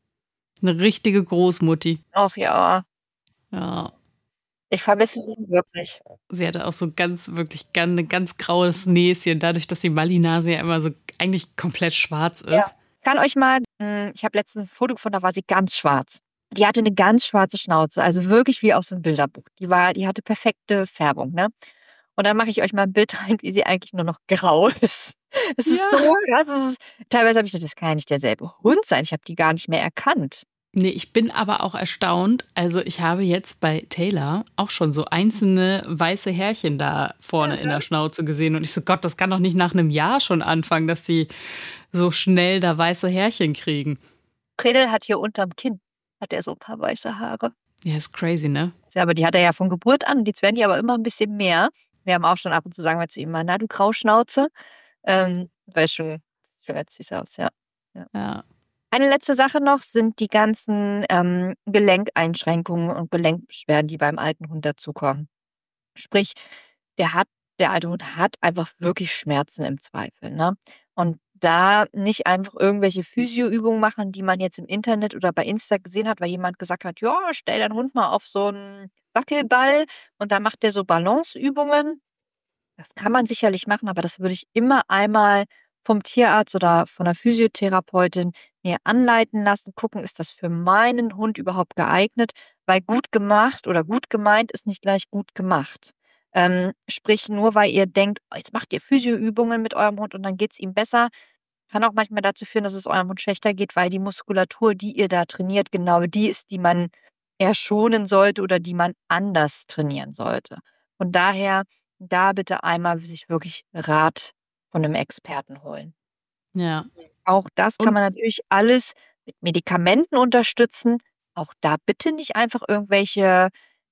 Eine richtige Großmutti. Ach ja, Ja. ich vermisse sie wirklich. Sie hatte auch so ganz, wirklich ganz, ein ganz graues Näschen, dadurch, dass die Mali-Nase ja immer so eigentlich komplett schwarz ist. Ja. Ich kann euch mal, mh, ich habe letztens ein Foto gefunden, da war sie ganz schwarz. Die hatte eine ganz schwarze Schnauze, also wirklich wie aus so einem Bilderbuch. Die war, die hatte perfekte Färbung, ne? Und dann mache ich euch mal ein Bild rein, wie sie eigentlich nur noch grau ist. Es ist Ja. so krass. Es ist, teilweise habe ich gedacht, das kann ja nicht derselbe Hund sein. Ich habe die gar nicht mehr erkannt. Nee, ich bin aber auch erstaunt. Also ich habe jetzt bei Taylor auch schon so einzelne weiße Härchen da vorne in der Schnauze gesehen. Und ich so, Gott, das kann doch nicht nach einem Jahr schon anfangen, dass die so schnell da weiße Härchen kriegen. Predel hat hier unterm Kinn, hat er so ein paar weiße Haare. Ja, ist crazy, ne? Ja, aber die hat er ja von Geburt an. Jetzt werden die aber immer ein bisschen mehr. Wir haben auch schon ab und zu sagen wir zu ihm mal, na du Grauschnauze. Ähm, weil schon, das sieht ganz süß aus, ja. Ja. Eine letzte Sache noch sind die ganzen ähm, Gelenkeinschränkungen und Gelenkbeschwerden, die beim alten Hund dazukommen. Sprich, der hat, der alte Hund hat einfach wirklich Schmerzen im Zweifel, ne? Und da nicht einfach irgendwelche Physioübungen machen, die man jetzt im Internet oder bei Insta gesehen hat, weil jemand gesagt hat, ja, stell deinen Hund mal auf so einen Wackelball und dann macht der so Balanceübungen. Das kann man sicherlich machen, aber das würde ich immer einmal vom Tierarzt oder von der Physiotherapeutin mir anleiten lassen, gucken, ist das für meinen Hund überhaupt geeignet, weil gut gemacht oder gut gemeint ist nicht gleich gut gemacht. Ähm, sprich, nur weil ihr denkt, oh, jetzt macht ihr Physioübungen mit eurem Hund und dann geht es ihm besser, kann auch manchmal dazu führen, dass es eurem Hund schlechter geht, weil die Muskulatur, die ihr da trainiert, genau die ist, die man eher schonen sollte oder die man anders trainieren sollte. Von daher, da bitte einmal sich wirklich Rat von einem Experten holen. Ja. Auch das kann Und- man natürlich alles mit Medikamenten unterstützen. Auch da bitte nicht einfach irgendwelche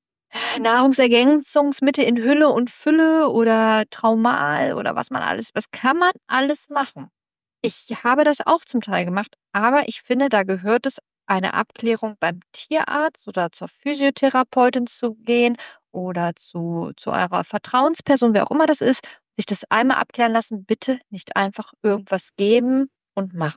Nahrungsergänzungsmittel in Hülle und Fülle oder Traumal oder was man alles, was kann man alles machen. Ich habe das auch zum Teil gemacht, aber ich finde, da gehört es eine Abklärung beim Tierarzt oder zur Physiotherapeutin zu gehen oder zu, zu eurer Vertrauensperson, wer auch immer das ist, sich das einmal abklären lassen, bitte nicht einfach irgendwas geben und machen.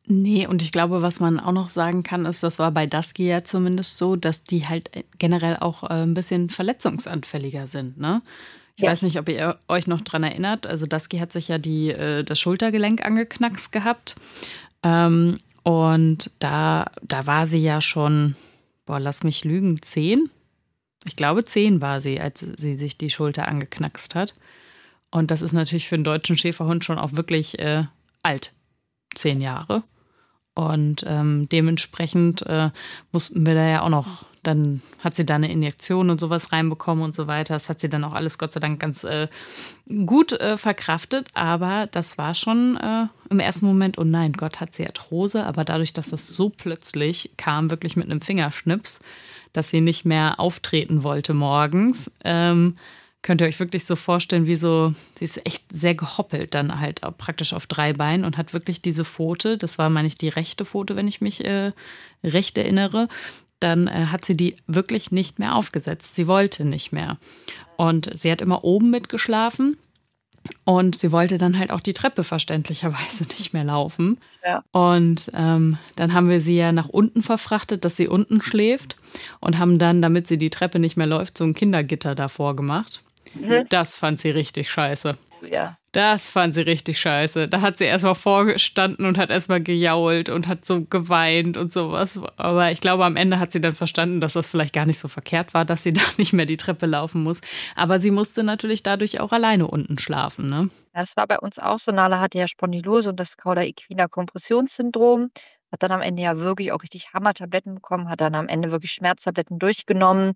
Nee, und ich glaube, was man auch noch sagen kann, ist, das war bei Dusky ja zumindest so, dass die halt generell auch äh, ein bisschen verletzungsanfälliger sind, ne? Ich Ja. weiß nicht, ob ihr euch noch dran erinnert. Also Dusky hat sich ja die, äh, das Schultergelenk angeknackst gehabt. Ähm, und da, da war sie ja schon, boah, lass mich lügen, zehn? Ich glaube, zehn war sie, als sie sich die Schulter angeknackst hat. Und das ist natürlich für einen deutschen Schäferhund schon auch wirklich äh, alt. Zehn Jahre. Und ähm, dementsprechend äh, mussten wir da ja auch noch, dann hat sie da eine Injektion und sowas reinbekommen und so weiter. Das hat sie dann auch alles Gott sei Dank ganz äh, gut äh, verkraftet. Aber das war schon äh, im ersten Moment, oh nein, Gott, hat sie Arthrose. Aber dadurch, dass das so plötzlich kam, wirklich mit einem Fingerschnips, dass sie nicht mehr auftreten wollte morgens, ähm, könnt ihr euch wirklich so vorstellen, wie so, sie ist echt sehr gehoppelt dann halt auch praktisch auf drei Beinen und hat wirklich diese Pfote, das war, meine ich, die rechte Pfote, wenn ich mich äh, recht erinnere, dann äh, hat sie die wirklich nicht mehr aufgesetzt. Sie wollte nicht mehr. Und sie hat immer oben mitgeschlafen und sie wollte dann halt auch die Treppe verständlicherweise nicht mehr laufen. Ja. Und ähm, dann haben wir sie ja nach unten verfrachtet, dass sie unten schläft und haben dann, damit sie die Treppe nicht mehr läuft, so ein Kindergitter davor gemacht. Mhm. Das fand sie richtig scheiße. Ja. Das fand sie richtig scheiße. Da hat sie erstmal vorgestanden und hat erstmal gejault und hat so geweint und sowas. Aber ich glaube, am Ende hat sie dann verstanden, dass das vielleicht gar nicht so verkehrt war, dass sie da nicht mehr die Treppe laufen muss. Aber sie musste natürlich dadurch auch alleine unten schlafen, ne? Ja, das war bei uns auch so. Nala hatte ja Spondylose und das Cauda-Equina-Kompressionssyndrom. Hat dann am Ende ja wirklich auch richtig Hammertabletten bekommen, hat dann am Ende wirklich Schmerztabletten durchgenommen,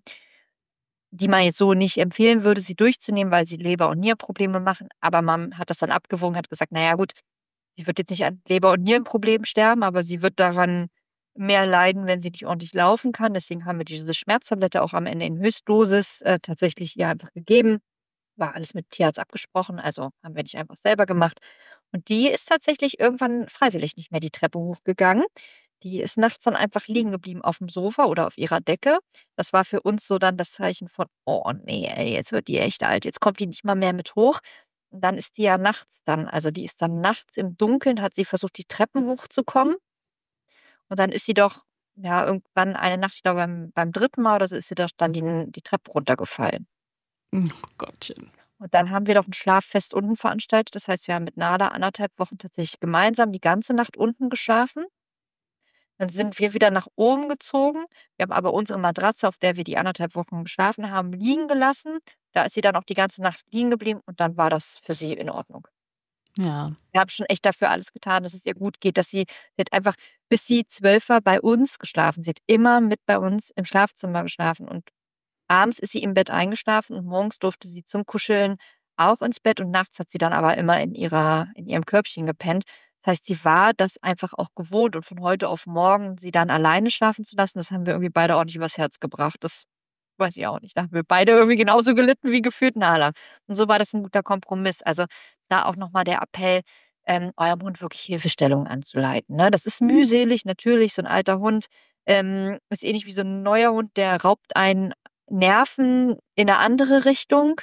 die man jetzt so nicht empfehlen würde, sie durchzunehmen, weil sie Leber- und Nierenprobleme machen. Aber man hat das dann abgewogen, hat gesagt, naja gut, sie wird jetzt nicht an Leber- und Nierenproblemen sterben, aber sie wird daran mehr leiden, wenn sie nicht ordentlich laufen kann. Deswegen haben wir diese Schmerztablette auch am Ende in Höchstdosis äh, tatsächlich ihr einfach gegeben. War alles mit Tierarzt abgesprochen, also haben wir nicht einfach selber gemacht. Und die ist tatsächlich irgendwann freiwillig nicht mehr die Treppe hochgegangen. Die ist nachts dann einfach liegen geblieben auf dem Sofa oder auf ihrer Decke. Das war für uns so dann das Zeichen von, oh nee, ey, jetzt wird die echt alt, jetzt kommt die nicht mal mehr mit hoch. Und dann ist die ja nachts dann, also die ist dann nachts im Dunkeln, hat sie versucht, die Treppen hochzukommen. Und dann ist sie doch, ja, irgendwann eine Nacht, ich glaube beim, beim dritten Mal oder so, ist sie doch dann die, die Treppe runtergefallen. Oh Gottchen. Und dann haben wir doch ein Schlaffest unten veranstaltet. Das heißt, wir haben mit Nala anderthalb Wochen tatsächlich gemeinsam die ganze Nacht unten geschlafen. Dann sind wir wieder nach oben gezogen. Wir haben aber unsere Matratze, auf der wir die anderthalb Wochen geschlafen haben, liegen gelassen. Da ist sie dann auch die ganze Nacht liegen geblieben und dann war das für sie in Ordnung. Ja. Wir haben schon echt dafür alles getan, dass es ihr gut geht, dass sie, sie hat einfach, bis sie zwölf war, bei uns geschlafen. Sie hat immer mit bei uns im Schlafzimmer geschlafen und abends ist sie im Bett eingeschlafen und morgens durfte sie zum Kuscheln auch ins Bett und nachts hat sie dann aber immer in ihrer, in ihrem Körbchen gepennt. Das heißt, sie war das einfach auch gewohnt und von heute auf morgen sie dann alleine schlafen zu lassen, das haben wir irgendwie beide ordentlich übers Herz gebracht. Das weiß ich auch nicht. Da haben wir beide irgendwie genauso gelitten wie gefühlt Nala. Und so war das ein guter Kompromiss. Also da auch nochmal der Appell, ähm, eurem Hund wirklich Hilfestellungen anzuleiten. Ne? Das ist mühselig, natürlich, so ein alter Hund ähm, ist ähnlich wie so ein neuer Hund, der raubt einen Nerven in eine andere Richtung.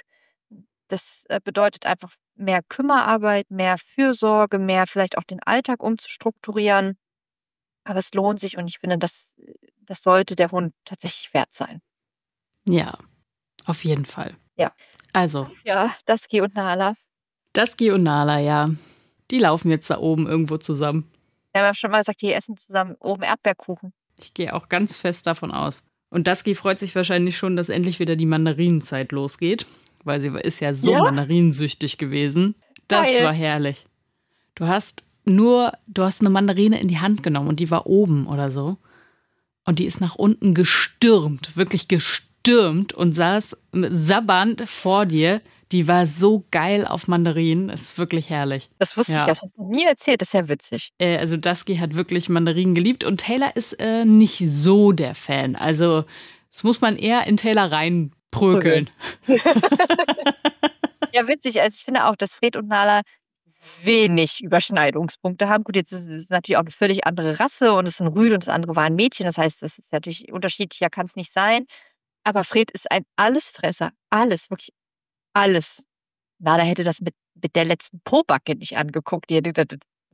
Das äh, bedeutet einfach mehr Kümmerarbeit, mehr Fürsorge, mehr vielleicht auch den Alltag umzustrukturieren. Aber es lohnt sich und ich finde, das, das sollte der Hund tatsächlich wert sein. Ja, auf jeden Fall. Ja. Also, Ja, Dusky und Nala. Dusky und Nala, ja. Die laufen jetzt da oben irgendwo zusammen. Wir haben ja schon mal gesagt, die essen zusammen oben Erdbeerkuchen. Ich gehe auch ganz fest davon aus. Und Dusky freut sich wahrscheinlich schon, dass endlich wieder die Mandarinenzeit losgeht. Weil sie ist ja so Ja? mandarinensüchtig gewesen. Das Geil. war herrlich. Du hast nur, du hast eine Mandarine in die Hand genommen und die war oben oder so. Und die ist nach unten gestürmt, wirklich gestürmt und saß sabbernd vor dir. Die war so geil auf Mandarinen. Ist wirklich herrlich. Das wusste Ja. ich, das hast du nie erzählt, das ist ja witzig. Äh, also Dusky hat wirklich Mandarinen geliebt und Taylor ist äh, nicht so der Fan. Also das muss man eher in Taylor reinprügeln. Ja, witzig. Also ich finde auch, dass Fred und Nala wenig Überschneidungspunkte haben. Gut, jetzt ist es natürlich auch eine völlig andere Rasse und es ist ein Rüde und das andere war ein Mädchen. Das heißt, das ist natürlich unterschiedlicher, kann es nicht sein. Aber Fred ist ein Allesfresser. Alles, wirklich alles. Nala hätte das mit, mit der letzten Pobacke nicht angeguckt. Die hätte gedacht,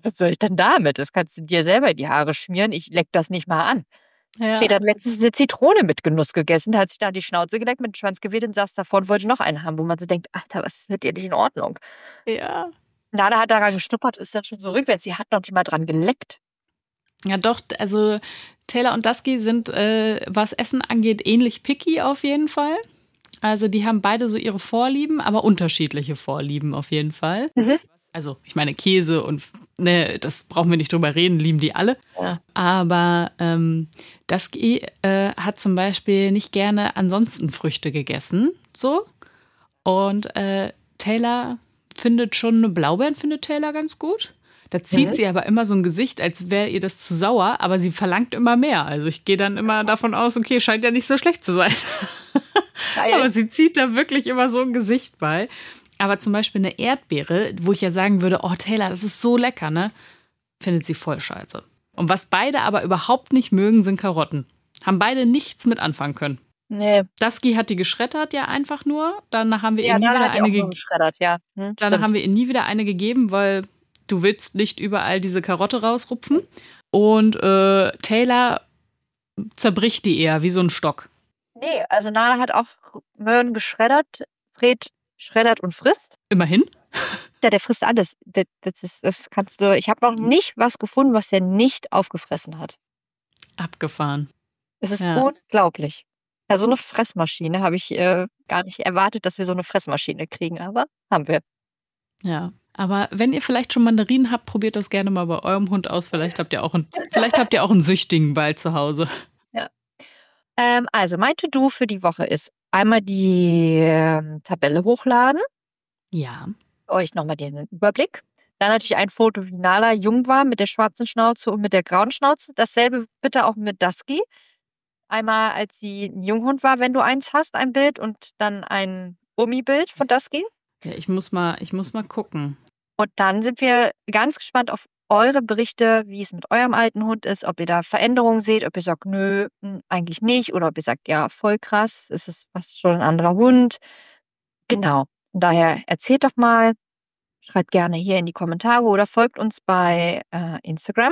was soll ich denn damit? Das kannst du dir selber in die Haare schmieren. Ich leck das nicht mal an. Ja. Fred hat letztens eine Zitrone mit Genuss gegessen, da hat sich da die Schnauze geleckt, mit dem Schwanz gewedelt und saß davor und wollte noch einen haben, wo man so denkt, Alter, was ist mit dir nicht in Ordnung? Ja. Nana hat daran gestuppert, ist dann schon so rückwärts. Sie hat noch nicht mal dran geleckt. Ja, doch, also Taylor und Dusky sind, äh, was Essen angeht, ähnlich picky auf jeden Fall. Also die haben beide so ihre Vorlieben, aber unterschiedliche Vorlieben auf jeden Fall. Mhm. Also ich meine Käse und ne, das brauchen wir nicht drüber reden, lieben die alle. Ja. Aber ähm, Dusky äh, hat zum Beispiel nicht gerne ansonsten Früchte gegessen, so. Und äh, Taylor findet schon eine Blaubeeren, findet Taylor ganz gut. Da zieht Mhm. sie aber immer so ein Gesicht, als wäre ihr das zu sauer, aber sie verlangt immer mehr. Also ich gehe dann immer davon aus, okay, scheint ja nicht so schlecht zu sein. Geil. Aber sie zieht da wirklich immer so ein Gesicht bei. Aber zum Beispiel eine Erdbeere, wo ich ja sagen würde, oh Taylor, das ist so lecker, ne? Findet sie voll scheiße. Und was beide aber überhaupt nicht mögen, sind Karotten. Haben beide nichts mit anfangen können. Nee. Dusky hat die geschreddert ja einfach nur. Danach haben wir Ja, ihr nie Nana wieder hat die eine auch nur gegeben. geschreddert, ja. Hm, Danach stimmt. haben wir ihr nie wieder eine gegeben, weil du willst nicht überall diese Karotte rausrupfen. Und äh, Taylor zerbricht die eher wie so ein Stock. Nee, also Nana hat auch Möhren geschreddert. Fred schreddert und frisst. Immerhin. Ja, der frisst alles. Das, das, ist, das kannst du. Ich habe noch nicht was gefunden, was er nicht aufgefressen hat. Abgefahren. Es ist Ja. unglaublich. Ja, so eine Fressmaschine habe ich äh, gar nicht erwartet, dass wir so eine Fressmaschine kriegen, aber haben wir. Ja. Aber wenn ihr vielleicht schon Mandarinen habt, probiert das gerne mal bei eurem Hund aus. Vielleicht habt ihr auch einen, vielleicht habt ihr auch einen süchtigen bald zu Hause. Ähm, also mein To-Do für die Woche ist einmal die ähm, Tabelle hochladen, Ja. euch nochmal den Überblick. Dann natürlich ein Foto, wie Nala jung war mit der schwarzen Schnauze und mit der grauen Schnauze. Dasselbe bitte auch mit Dusky. Einmal, als sie ein Junghund war, wenn du eins hast, ein Bild und dann ein Omi-Bild von Dusky. Ja, ich muss mal, ich muss mal gucken. Und dann sind wir ganz gespannt auf eure Berichte, wie es mit eurem alten Hund ist, ob ihr da Veränderungen seht, ob ihr sagt, nö, hm, eigentlich nicht, oder ob ihr sagt, ja, voll krass, es ist fast schon ein anderer Hund. Genau. Von daher erzählt doch mal, schreibt gerne hier in die Kommentare oder folgt uns bei äh, Instagram,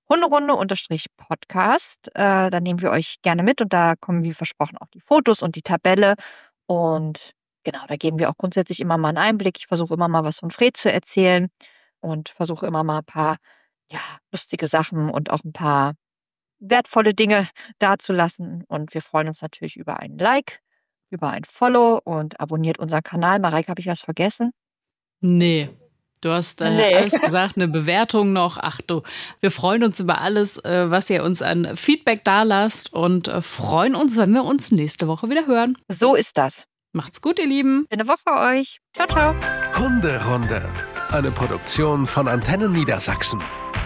Hunderunde-Podcast. Äh, da nehmen wir euch gerne mit und da kommen wie versprochen auch die Fotos und die Tabelle. Und genau, da geben wir auch grundsätzlich immer mal einen Einblick. Ich versuche immer mal was von Fred zu erzählen und versuche immer mal ein paar ja, lustige Sachen und auch ein paar wertvolle Dinge dazulassen. Und wir freuen uns natürlich über einen Like, über ein Follow und abonniert unseren Kanal. Mareike, habe ich was vergessen? Nee. Du hast äh, Nee. alles gesagt, eine Bewertung noch. Ach du, wir freuen uns über alles, äh, was ihr uns an Feedback dalasst und äh, freuen uns, wenn wir uns nächste Woche wieder hören. So ist das. Macht's gut, ihr Lieben. Schöne Woche euch. Ciao, ciao. Hunderunde. Eine Produktion von Antennen Niedersachsen.